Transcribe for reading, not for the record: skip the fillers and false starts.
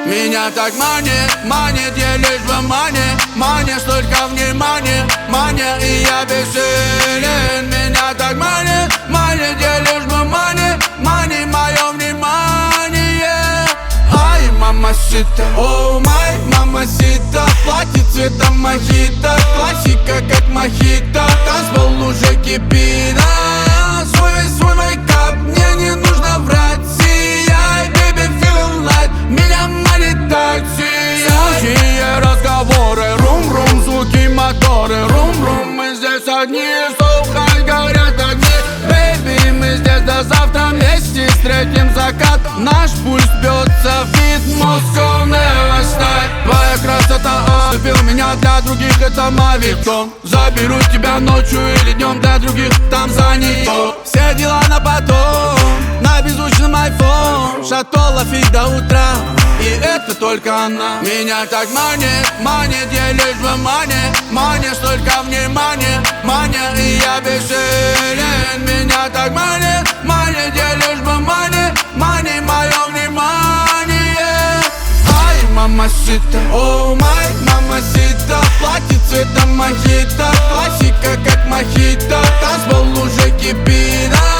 Меня так манит, я лишь в мане, столько внимания, мания, и я бессилен. Меня так манит, я лишь в мане, мое внимание. Ай, мамасита, о май, мамасита, платье цветом мохито, классика как мохито, танцпол уже кипит. Свой мейкап, мне не нужно врать. Сияй, baby, feeling light, меня манит так, сияй. Сухие разговоры, рум-рум, звуки моторы, рум-рум, мы здесь одни, слухай, горят огни. Baby, мы здесь до завтра вместе встретим закат. Наш пульс бьется в ритм, Moscow never stop. Твоя красота ослепил меня, для других это мавитон. Заберу тебя ночью или днем, для других там за нее. Все дела на потом, на беззвучном iPhone. Шато лафит до утра, и это только она. Меня так манит, я лишь в мане, столько внимания, мания, и я бессилен. Меня так манит, я лишь в мане, мое внимание. Ай, мамасита, о май, мамасита, платье цветом мохито, классика как мохито, танцпол уже кипит.